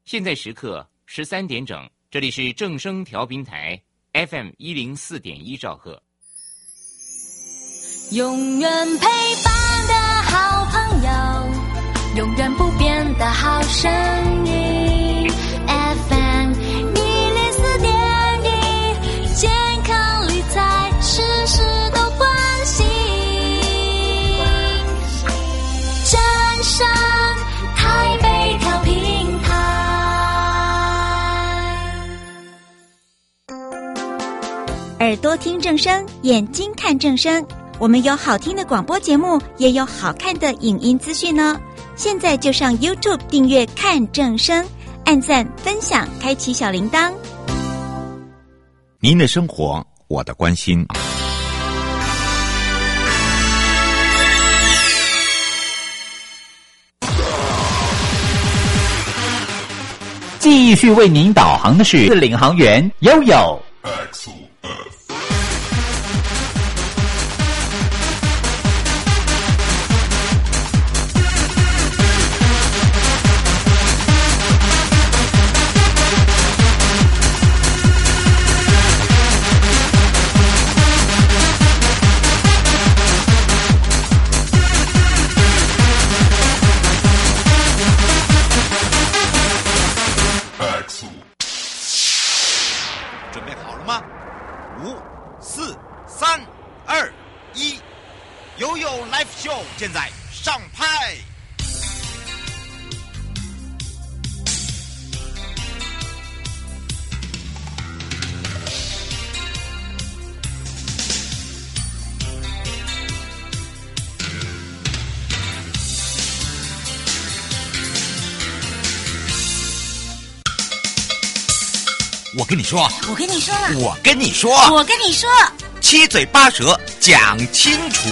现在时刻13点整，这里是正声调频台 FM104.1兆赫。 永远陪伴的好朋友，永远不变的好声音 FM104.1，健康理财事事都关心，正声台北调频台。 耳朵听正声，眼睛看正声，我们有好听的广播节目，也有好看的影音资讯呢。现在就上 YouTube 订阅看正声，按赞分享，开启小铃铛。 您的生活，我的关心。 继续为您导航的是领航员悠悠。 现在上拍。我跟你说， 我跟你说了， 我跟你说， 我跟你说， 七嘴八舌讲清楚。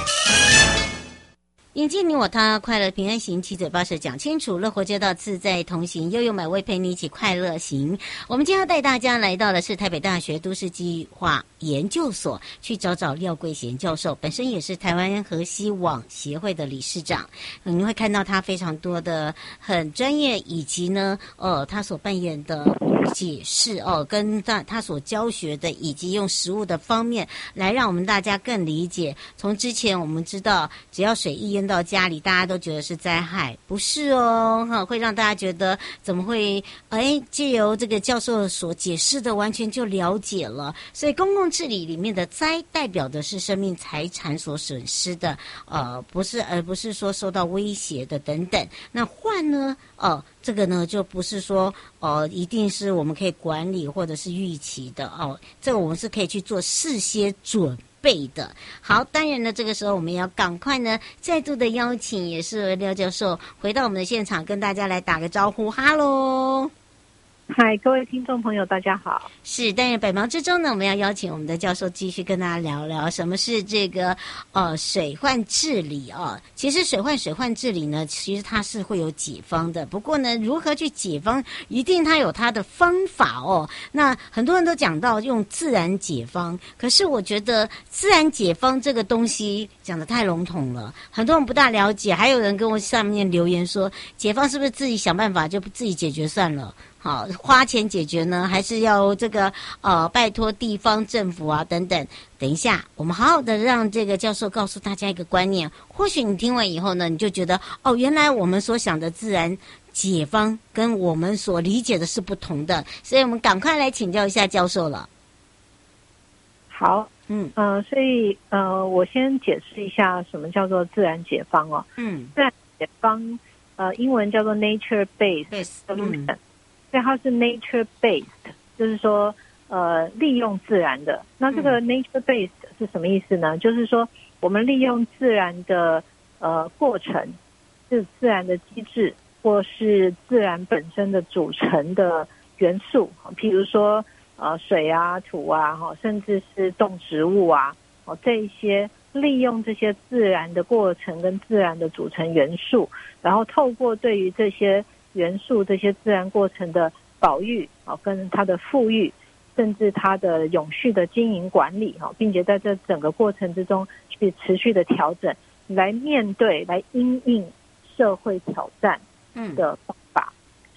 迎接你我他，快乐平安行，七嘴八舌讲清楚，乐活街道自在同行，悠悠美味陪你一起快乐行。我们今天要带大家来到的是台北大学都市计划研究所，去找找廖桂贤教授，本身也是台湾河西网协会的理事长。你会看到他非常多的很专业，以及呢，他所扮演的解释跟他所教学的，以及用实务的方面来让我们大家更理解。从之前我们知道，只要水一淹到家里，大家都觉得是灾害，不是哦，会让大家觉得怎么会借由这个教授所解释的，完全就了解了。所以公共治理里面的灾代表的是生命财产所损失的，而不是说受到威胁的等等。那患呢，这个呢就不是说一定是我们可以管理或者是预期的这个我们是可以去做事先准备的。好，当然呢，这个时候我们要赶快呢，再度的邀请也是廖教授回到我们的现场，跟大家来打个招呼。哈喽。 嗨，各位听众朋友，大家好。 是，但是百忙之中呢，我们要邀请我们的教授继续跟大家聊聊什么是这个水患治理其实水患治理呢，其实它是会有解方的。不过呢，如何去解方，一定它有它的方法那很多人都讲到用自然解方，可是我觉得自然解方这个东西讲得太笼统了，很多人不大了解。还有人跟我上面留言说，解方是不是自己想办法就自己解决算了？好，花钱解决呢，还是要这个拜托地方政府啊等等。等一下，我们好好的让这个教授告诉大家一个观念，或许你听完以后呢，你就觉得原来我们所想的自然解方跟我们所理解的是不同的，所以我们赶快来请教一下教授了。 好，所以我先解释一下什么叫做自然解方自然解方英文叫做 nature-based solution。所以它是 nature-based， 就是说利用自然的。那这个 nature-based 是什么意思呢？就是说我们利用自然的过程，是自然的机制，或是自然本身的组成的元素，譬如说水啊、土啊，甚至是动植物啊，这一些利用这些自然的过程跟自然的组成元素，然后透过对于这些元素、这些自然过程的保育跟它的富裕，甚至它的永续的经营管理并且在这整个过程之中去持续的调整，来面对、来因应社会挑战的方法。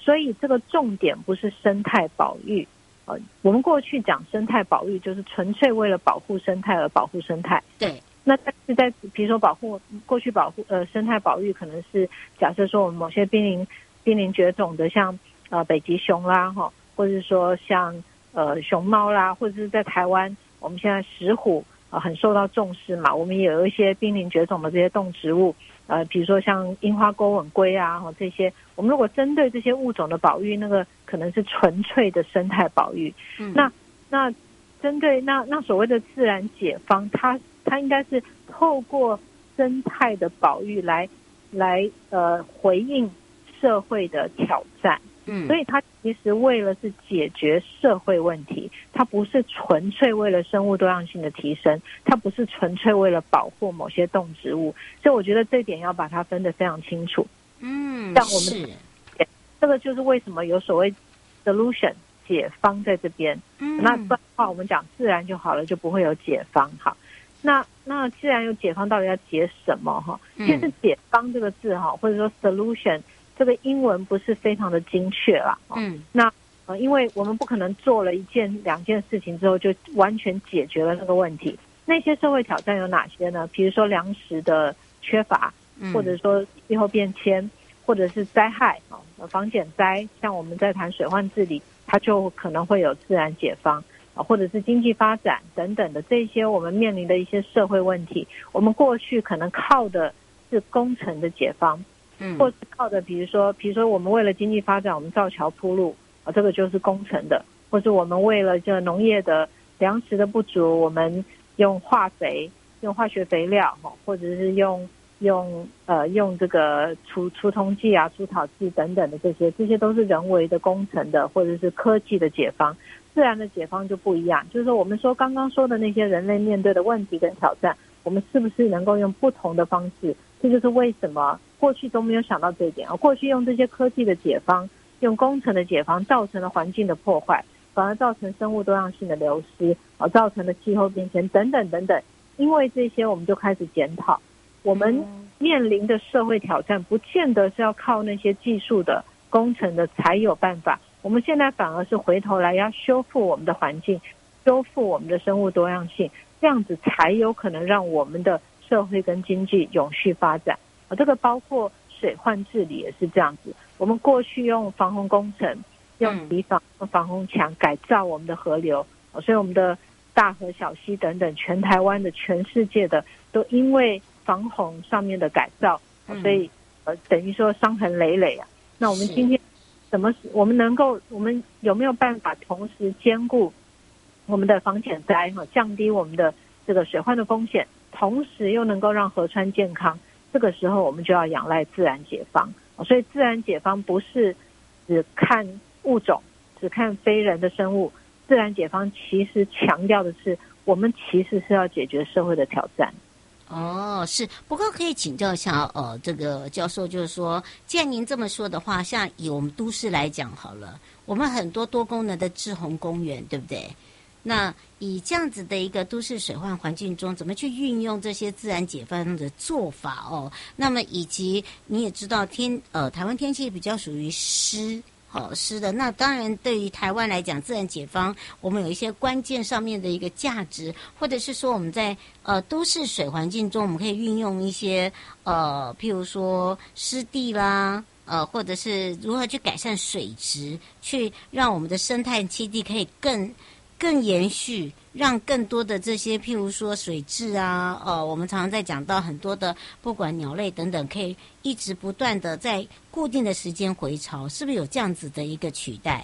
所以这个重点不是生态保育。我们过去讲生态保育就是纯粹为了保护生态而保护生态。 对。 那但是在比如说过去保护生态保育可能是假设说我们某些濒临绝种的像北极熊啦或者是说像熊猫啦，或者是在台湾我们现在石虎很受到重视嘛，我们也有一些濒临绝种的这些动植物比如说像樱花钩吻龟啊这些，我们如果针对这些物种的保育，那个可能是纯粹的生态保育。那针对那所谓的自然解放，它应该是透过生态的保育来回应社会的挑战。所以它其实为了是解决社会问题，它不是纯粹为了生物多样性的提升，它不是纯粹为了保护某些动植物，所以我觉得这点要把它分得非常清楚。像我们这个就是为什么有所谓 solution 解方在这边。那不然的话我们讲自然就好了，就不会有解方。好，那既然有解方，到底要解什么其实解方这个字或者说 solution这个英文不是非常的精确啦。那因为我们不可能做了两件事情之后就完全解决了那个问题。那些社会挑战有哪些呢？比如说粮食的缺乏，或者说气候变迁，或者是灾害防减灾，像我们在谈水患治理，它就可能会有自然解方或者是经济发展等等的这些我们面临的一些社会问题，我们过去可能靠的是工程的解方。或是靠的比如说我们为了经济发展我们造桥铺路这个就是工程的，或是我们为了这农业的粮食的不足，我们用化肥用化学肥料或者是用这个除虫剂除草剂等等的这些都是人为的工程的或者是科技的解方。自然的解方就不一样，就是说我们说刚刚说的那些人类面对的问题跟挑战，我们是不是能够用不同的方式，这就是为什么过去都没有想到这一点过去用这些科技的解方，用工程的解方，造成了环境的破坏，反而造成生物多样性的流失造成了气候变迁等等等等。因为这些我们就开始检讨，我们面临的社会挑战不见得是要靠那些技术的工程的才有办法，我们现在反而是回头来要修复我们的环境，修复我们的生物多样性，这样子才有可能让我们的社会跟经济永续发展这个包括水患治理也是这样子。我们过去用防洪工程，用堤防、用防洪墙改造我们的河流所以我们的大河小溪等等，全台湾的全世界的都因为防洪上面的改造所以等于说伤痕累累那我们今天我们有没有办法同时兼顾我们的防减灾降低我们的这个水患的风险，同时又能够让河川健康，这个时候我们就要仰赖自然解放所以自然解放不是只看物种，只看非人的生物，自然解放其实强调的是我们其实是要解决社会的挑战。 是，不过可以请教一下这个教授，就是说既然您这么说的话，像以我们都市来讲好了，我们很多多功能的滞洪公园，对不对？那以这样子的一个都市水患环境中，怎么去运用这些自然解放的做法那么以及你也知道台湾天气比较属于湿的，那当然对于台湾来讲，自然解放我们有一些关键上面的一个价值，或者是说我们在都市水环境中，我们可以运用一些譬如说湿地啦或者是如何去改善水质，去让我们的生态栖地可以更延续，让更多的这些譬如说水质我们常常在讲到很多的不管鸟类等等，可以一直不断的在固定的时间回潮，是不是有这样子的一个取代？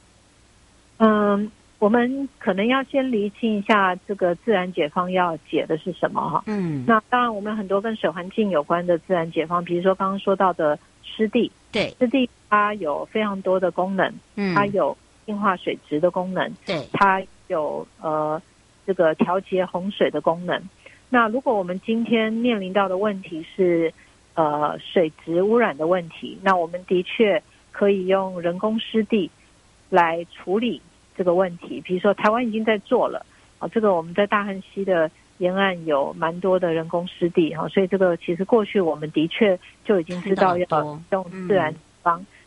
我们可能要先厘清一下这个自然解放要解的是什么那当然我们很多跟水环境有关的自然解放，比如说刚刚说到的湿地，对，湿地它有非常多的功能它有净化水质的功能，对，它有这个调节洪水的功能。那如果我们今天面临到的问题是水质污染的问题，那我们的确可以用人工湿地来处理这个问题。比如说台湾已经在做了这个我们在大汉溪的沿岸有蛮多的人工湿地所以这个其实过去我们的确就已经知道要用自然解放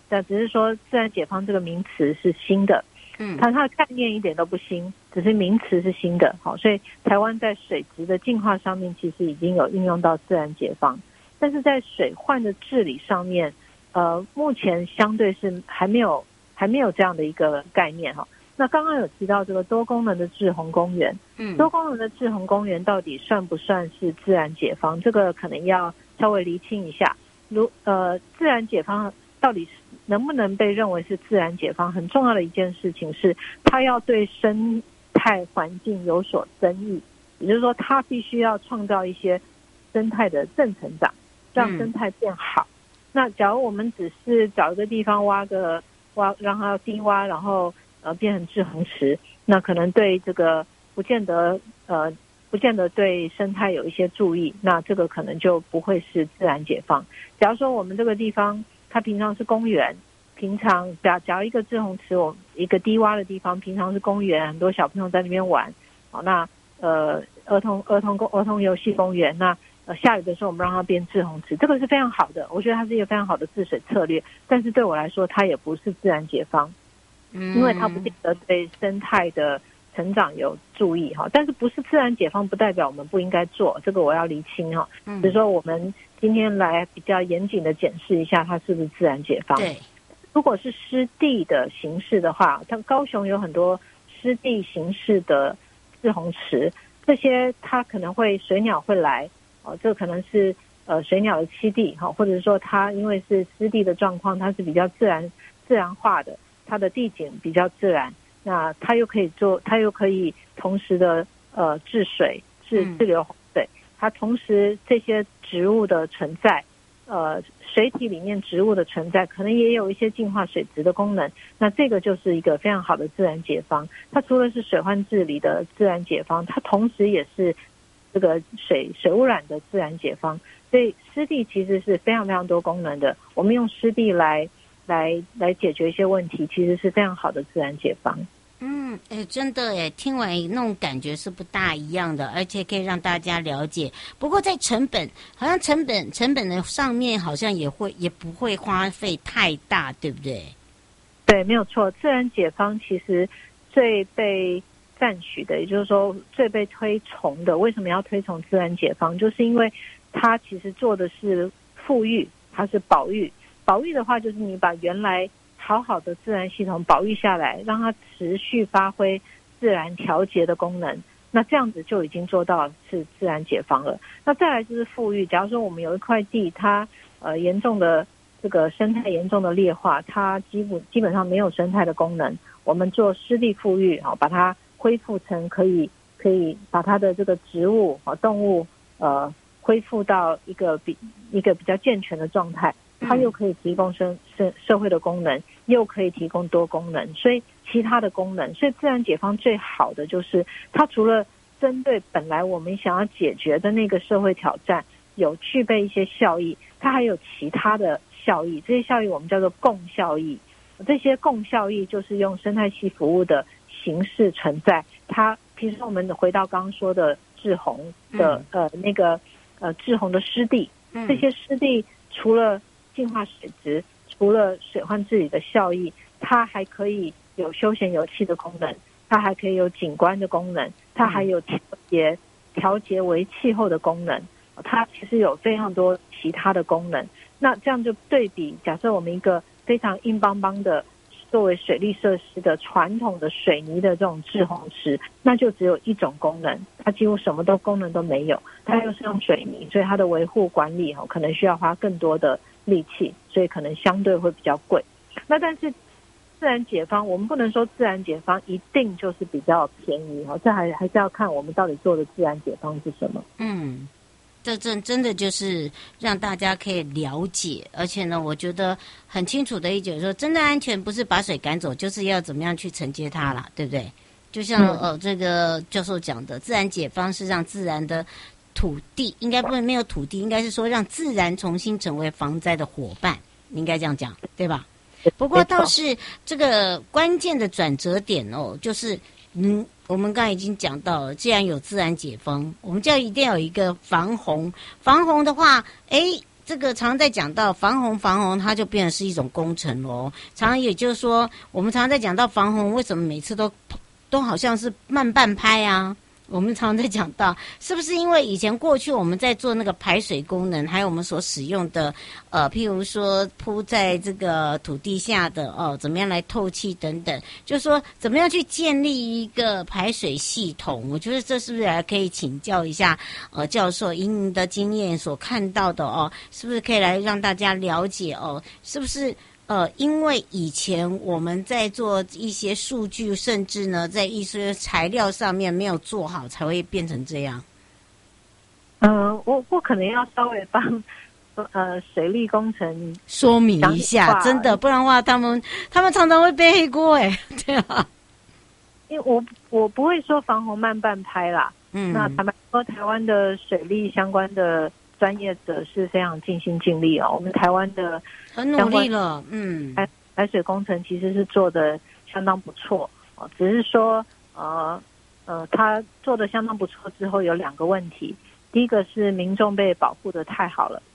但只是说自然解放这个名词是新的，它的概念一点都不新，只是名词是新的。好，所以台湾在水质的净化上面其实已经有运用到自然解放，但是在水患的治理上面，目前相对是还没有这样的一个概念哈。那刚刚有提到这个多功能的滞洪公园，多功能的滞洪公园到底算不算是自然解放？这个可能要稍微厘清一下。自然解放到底能不能被认为是自然解放？很重要的一件事情是，它要对生态环境有所增益，也就是说，它必须要创造一些生态的正成长，让生态变好。那假如我们只是找一个地方挖，让它低洼，然后变成滞洪池，那可能对这个不见得对生态有一些注意，那这个可能就不会是自然解放。假如说我们这个地方它平常是公园，平常假如一个滞洪池，一个低洼的地方平常是公园，很多小朋友在那边玩，好，那儿童游戏公园，那下雨的时候我们让它变滞洪池，这个是非常好的，我觉得它是一个非常好的治水策略。但是对我来说，它也不是自然解放，因为它不见得对生态的成长有注意哈。但是不是自然解放不代表我们不应该做，这个我要厘清哈。比如说我们今天来比较严谨的检视一下它是不是自然解放。对，如果是湿地的形式的话，像高雄有很多湿地形式的滞洪池，这些它可能会水鸟会来，这可能是水鸟的栖地哈，或者是说它因为是湿地的状况，它是比较自然化的，它的地景比较自然，那它又可以同时的治水、治流洪水，它同时这些植物的存在，水体里面植物的存在，可能也有一些净化水质的功能，那这个就是一个非常好的自然解放。它除了是水患治理的自然解放，它同时也是这个水污染的自然解放。所以湿地其实是非常非常多功能的，我们用湿地来解决一些问题，其实是非常好的自然解放。 真的听完那种感觉是不大一样的，而且可以让大家了解。不过在成本的上面好像也不会花费太大，对不对？ 对，没有错。自然解放其实最被赞许的，也就是说最被推崇的，为什么要推崇自然解放？就是因为它其实做的是富裕，它是保育。保育的话，就是你把原来好好的自然系统保育下来，让它持续发挥自然调节的功能，那这样子就已经做到是自然解放了。那再来就是富裕，假如说我们有一块地，它严重的这个生态严重的劣化，它基本上没有生态的功能，我们做湿地富裕把它恢复成可以把它的这个植物动物恢复到一个比较健全的状态，它又可以提供社会的功能，又可以提供多功能，所以其他的功能，所以自然解放最好的就是它除了针对本来我们想要解决的那个社会挑战有具备一些效益，它还有其他的效益，这些效益我们叫做共效益。这些共效益就是用生态系服务的形式存在。它其实我们回到刚刚说的滞洪的滞洪的湿地，这些湿地除了净化水质，除了水患治理的效益，它还可以有休闲游憩的功能，它还可以有景观的功能，它还有调节为气候的功能，它其实有非常多其他的功能。那这样就对比，假设我们一个非常硬邦邦的作为水利设施的传统的水泥的这种滞洪池，那就只有一种功能，它几乎什么功能都没有，它又是用水泥，所以它的维护管理可能需要花更多的力气，所以可能相对会比较贵。那但是自然解放，我们不能说自然解放一定就是比较便宜，这还是要看我们到底做的自然解放是什么。 这真的就是让大家可以了解，而且呢，我觉得很清楚的一点说，真的安全不是把水赶走，就是要怎么样去承接它啦，对不对？就像这个教授讲的，自然解放是让自然的土地，应该不能没有土地，应该是说让自然重新成为防灾的伙伴，应该这样讲，对吧？不过倒是这个关键的转折点就是我们刚才已经讲到了，既然有自然解放，我们就一定要有一个防洪。防洪的话， 这个常常在讲到防洪，它就变成是一种工程咯。常常也就是说，我们常常在讲到防洪，为什么每次都好像是慢半拍啊？我们常常在讲到，是不是因为以前过去我们在做那个排水功能，还有我们所使用的譬如说铺在这个土地下的怎么样来透气等等，就是说怎么样去建立一个排水系统？我觉得这是不是还可以请教一下教授，以您的经验所看到的是不是可以来让大家了解是不是？因为以前我们在做一些数据，甚至呢，在一些材料上面没有做好，才会变成这样。 我可能要稍微帮水利工程说明一下，真的，不然的话，他们常常会背黑锅对啊。 因为我不会说防洪慢半拍啦，那坦白说，台湾的水利相关的专业者是非常尽心尽力我们台湾的很努力了， 排水工程其实是做的相当不错只是说他做的相当不错之后有2个问题，第一个是民众被保护的太好了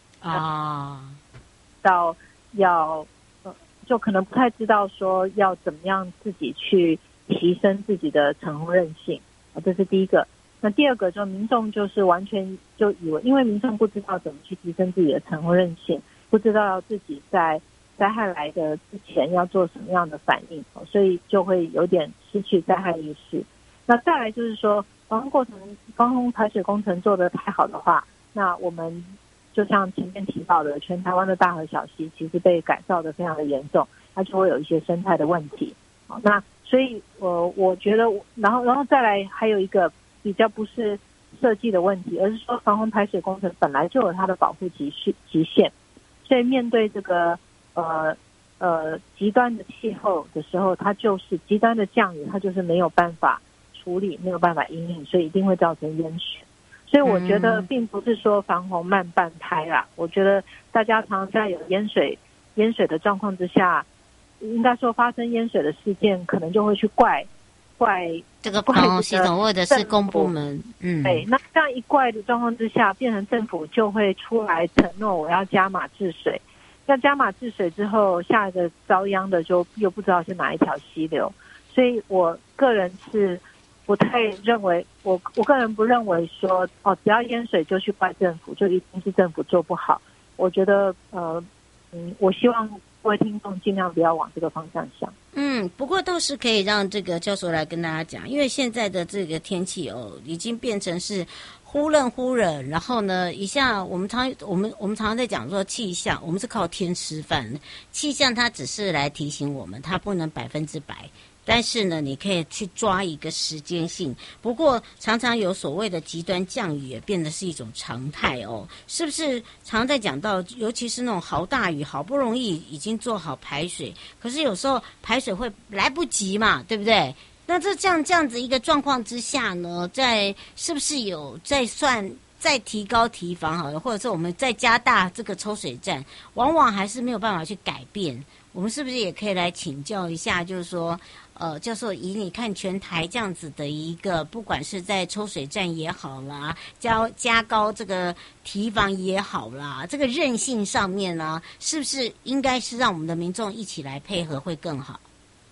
到就可能不太知道说要怎么样自己去提升自己的承洪韧性这是第一个。那第二个就民众就是完全就以为，因为民众不知道怎么去提升自己的承洪韧性，不知道自己在灾害来的之前要做什么样的反应所以就会有点失去灾害意识。那再来就是说防洪排水工程做得太好的话，那我们就像前面提到的，全台湾的大河小溪其实被改造的非常的严重，它就会有一些生态的问题那所以我觉得然后再来还有一个比较不是设计的问题，而是说防洪排水工程本来就有它的保护极限，所以面对这个极端的气候的时候，它就是极端的降雨，它就是没有办法处理，没有办法因应，所以一定会造成淹水。所以我觉得并不是说防洪慢半拍啦，我觉得大家常常在有淹水的状况之下，应该说发生淹水的事件，可能就会去怪这个防洪系统或者是公部门对，那这样一怪的状况之下，变成政府就会出来承诺我要加码治水，要加码治水之后，下一个遭殃的就又不知道是哪一条溪流。所以我个人是不太认为，我个人不认为说只要淹水就去怪政府，就一定是政府做不好。我觉得我希望各位听众尽量不要往这个方向想。 不过倒是可以让这个教授来跟大家讲，因为现在的这个天气已经变成是忽冷忽热，然后呢，一下我们常常在讲说气象，我们是靠天吃饭的，气象它只是来提醒我们，它不能100%。但是呢，你可以去抓一个时间性。不过常常有所谓的极端降雨也变得是一种常态是不是？常常在讲到，尤其是那种豪大雨，好不容易已经做好排水，可是有时候排水会来不及嘛，对不对？那这样子一个状况之下呢，是不是有再提高提防好了，或者是我们再加大这个抽水站，往往还是没有办法去改变。我们是不是也可以来请教一下，就是说教授，以你看全台这样子的一个，不管是在抽水站也好啦，加高这个提防也好啦，这个韧性上面呢，是不是应该是让我们的民众一起来配合会更好？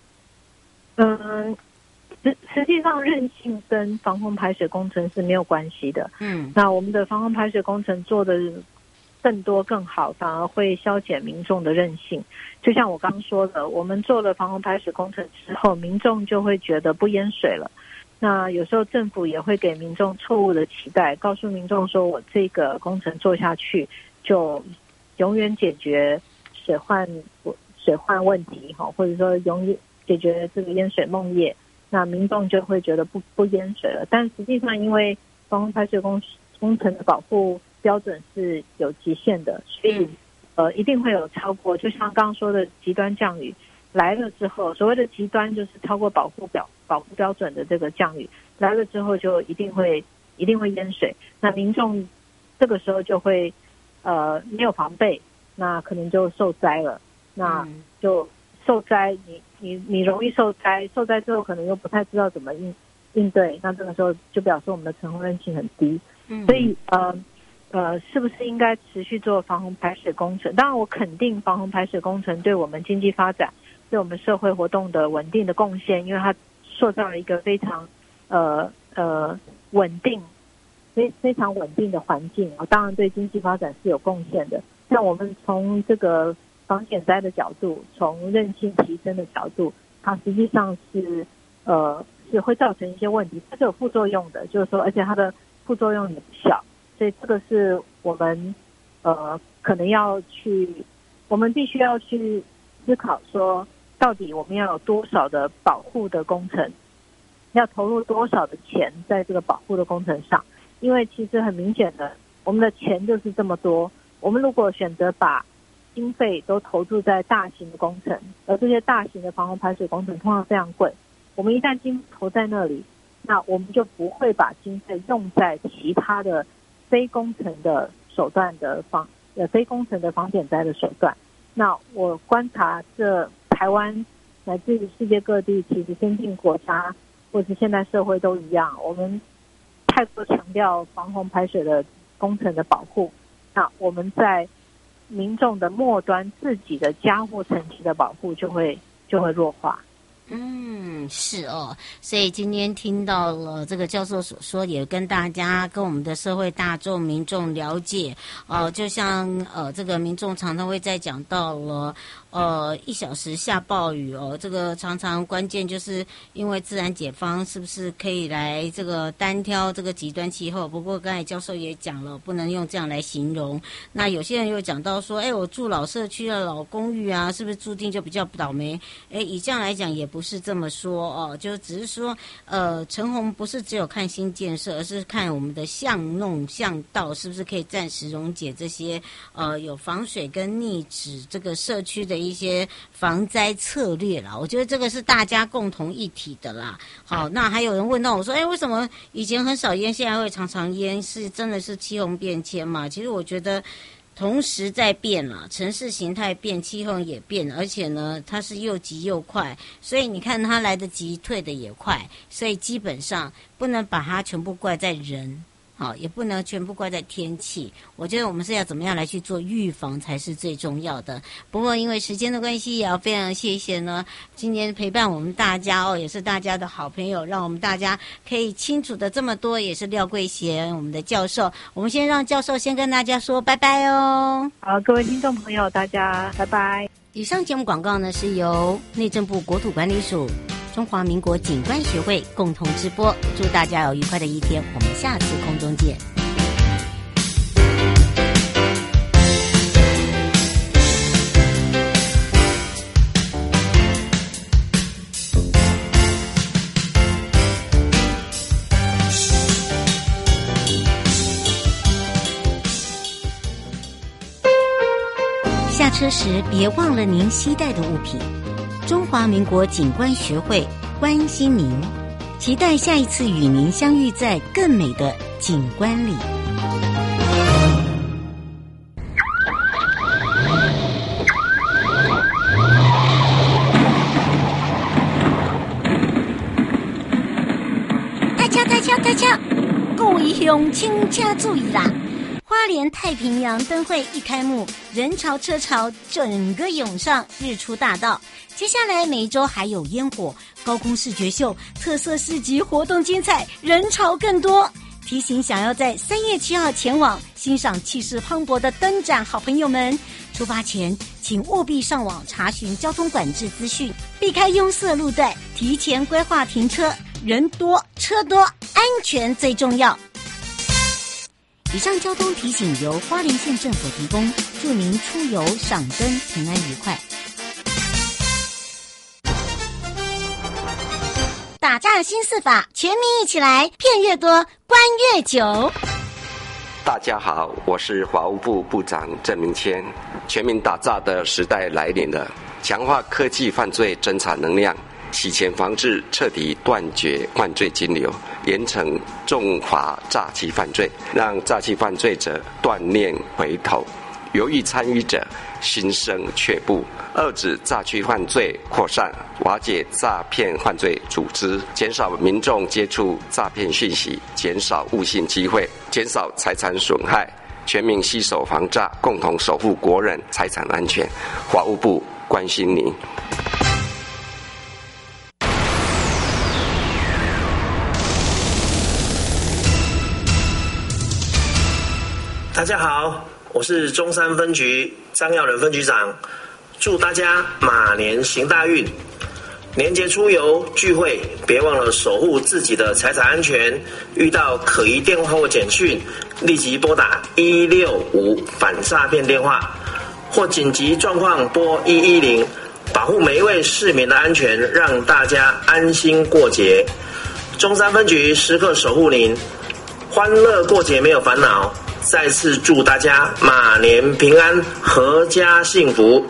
实际上韧性跟防洪排水工程是没有关系的。那我们的防洪排水工程做的更多更好，反而会消减民众的韧性。就像我刚刚说的，我们做了防洪排水工程之后，民众就会觉得不淹水了。那有时候政府也会给民众错误的期待，告诉民众说我这个工程做下去就永远解决水患问题或者说永远解决这个淹水梦魇，那民众就会觉得不淹水了。但实际上因为防洪排水工程的保护标准是有极限的，所以一定会有超过，就像刚刚说的极端降雨来了之后，所谓的极端就是超过保护标准的这个降雨来了之后，就一定会淹水。那民众这个时候就会没有防备，那可能就受灾了。那就受灾，你容易受灾之后可能又不太知道怎么应对，那这个时候就表示我们的承洪韧性很低。所以是不是应该持续做防洪排水工程？当然，我肯定防洪排水工程对我们经济发展、对我们社会活动的稳定的贡献，因为它塑造了一个非常稳定、非常稳定的环境。当然，对经济发展是有贡献的。像我们从这个防减灾的角度，从韧性提升的角度，它实际上是会造成一些问题，它是有副作用的，就是说，而且它的副作用也不小。所以这个是我们可能我们必须要去思考说，到底我们要有多少的保护的工程，要投入多少的钱在这个保护的工程上。因为其实很明显的，我们的钱就是这么多，我们如果选择把经费都投注在大型的工程，而这些大型的防洪排水工程通常非常贵，我们一旦经费投在那里，那我们就不会把经费用在其他的非工程的手段的非工程的防减灾的手段。那我观察这台湾乃至于世界各地，其实先进国家或是现代社会都一样，我们太过强调防洪排水的工程的保护，那我们在民众的末端自己的家户层级的保护就会弱化。 是哦，所以今天听到了这个教授所说，也跟大家跟我们的社会大众民众了解就像这个民众常常会在讲到了1小时下暴雨这个常常关键就是因为自然解方是不是可以来这个单挑这个极端气候？不过刚才教授也讲了，不能用这样来形容。那有些人又讲到说，我住老社区的老公寓啊，是不是注定就比较倒霉？以这样来讲也不是这么说就只是说陈洪不是只有看新建设，而是看我们的巷弄巷道是不是可以暂时溶解这些有防水跟溺止这个社区的一些防灾策略啦。我觉得这个是大家共同一体的啦。好，那还有人问到我说，为什么以前很少淹，现在会常常淹？是真的是气候变迁嘛？其实我觉得同时在变了，城市形态变，气候也变，而且呢，它是又急又快，所以你看它来得及，退的也快，所以基本上不能把它全部怪在人，也不能全部怪在天气。我觉得我们是要怎么样来去做预防才是最重要的。不过因为时间的关系，也要非常谢谢呢今天陪伴我们大家也是大家的好朋友，让我们大家可以清楚的这么多，也是廖桂贤我们的教授。我们先让教授先跟大家说拜拜哦。 好，各位听众朋友，大家拜拜。 以上节目广告呢是由内政部国土管理署、中华民国景观学会共同直播，祝大家有愉快的一天，我们下次空中见。下车时别忘了您携带的物品。中华民国景观学会关心您，期待下一次与您相遇在更美的景观里。大家各位乡亲请注意啦！花莲太平洋灯会一开幕，人潮车潮整个涌上日出大道。接下来每一周还有烟火、高空视觉秀、特色市集活动精彩，人潮更多。提醒想要在3月7号前往欣赏气势磅礴的灯展好朋友们，出发前请务必上网查询交通管制资讯，避开拥塞路段，提前规划停车，人多车多，安全最重要。以上交通提醒由花莲县政府提供，祝您出游赏灯平安愉快。打诈新4法，全民一起来，骗越多，关越久。 大家好，我是法务部部长郑明谦。全民打诈的时代来临了，强化科技犯罪侦查能量，洗钱防治，彻底断绝犯罪金流，严惩重罚诈欺犯罪，让诈欺犯罪者断念回头，犹豫参与者心生却步，遏止诈欺犯罪扩散，瓦解诈骗犯罪组织，减少民众接触诈骗讯息，减少误信机会，减少财产损害， 全民携手防诈，共同守护国人财产安全。法务部关心您。 大家好，我是中山分局张耀仁分局长，祝大家马年行大运。年节出游聚会，别忘了守护自己的财产安全。遇到可疑电话或简讯，立即拨打165反诈骗电话，或紧急状况拨110，保护每一位市民的安全，让大家安心过节。中山分局时刻守护您，欢乐过节没有烦恼。再次祝大家马年平安，阖家幸福。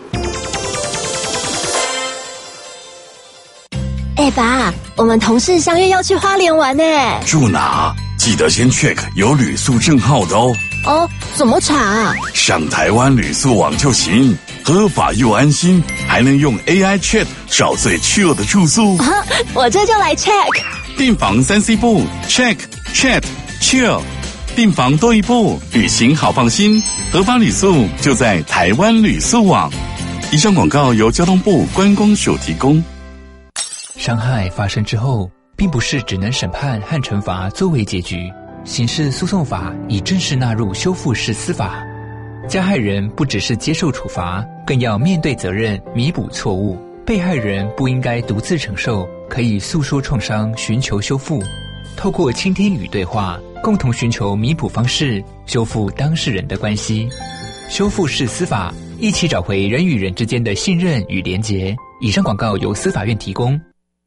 爸，我们同事相约要去花莲玩呢。 住哪？记得先 check 有旅宿证号的哦。 哦，怎么查？ 上台湾旅宿网就行，合法又安心，还能用 AI Chat 找最 chill 的住宿。 我这就来 check。 订房3C 步 check chat chill， 订房多一步，旅行好放心。合法旅宿就在台湾旅宿网。以上广告由交通部观光署提供。 伤害发生之后，并不是只能审判和惩罚作为结局。刑事诉讼法已正式纳入修复式司法，加害人不只是接受处罚，更要面对责任，弥补错误。被害人不应该独自承受，可以诉说创伤，寻求修复。透过倾听与对话，共同寻求弥补方式，修复当事人的关系。修复式司法，一起找回人与人之间的信任与连结。以上广告由司法院提供。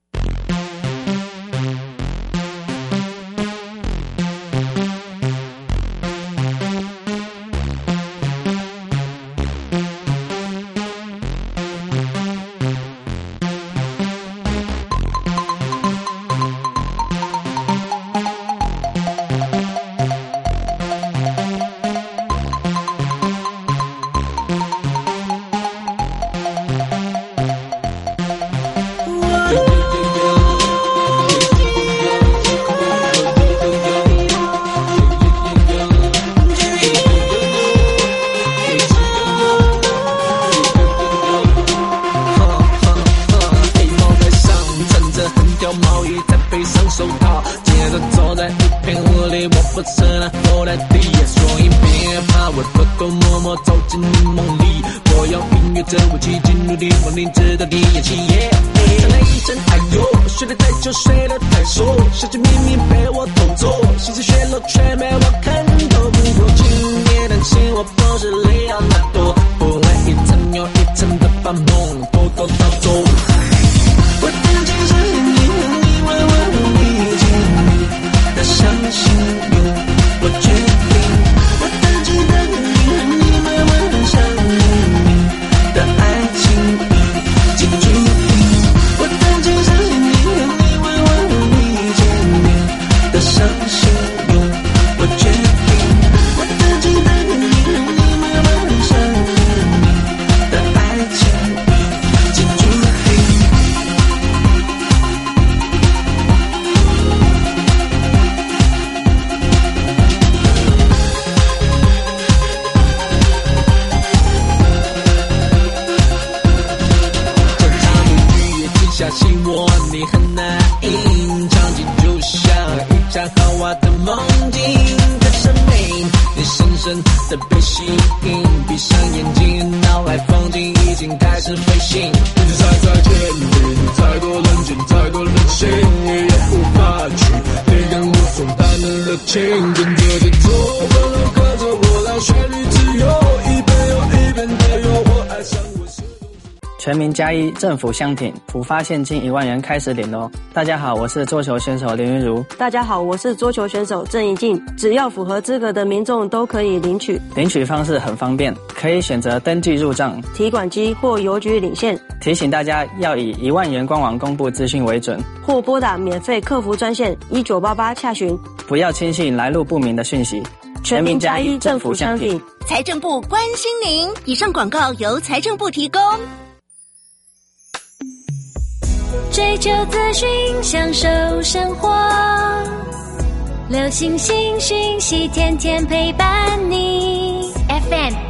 全民加一，政府相挺，普发现金1万元开始领哦！大家好，我是桌球选手林云如。 大家好，我是桌球选手郑怡静。只要符合资格的民众都可以领取。 领取方式很方便，可以选择登记入账、 提款机或邮局领现。 提醒大家要以1万元官网公布资讯为准， 或拨打免费客服专线1988洽询。 不要轻信来路不明的讯息。 全民加一，政府相挺， 财政部关心您。以上广告由财政部提供。 追求资讯，享受生活， 流星星讯息天天陪伴你。FM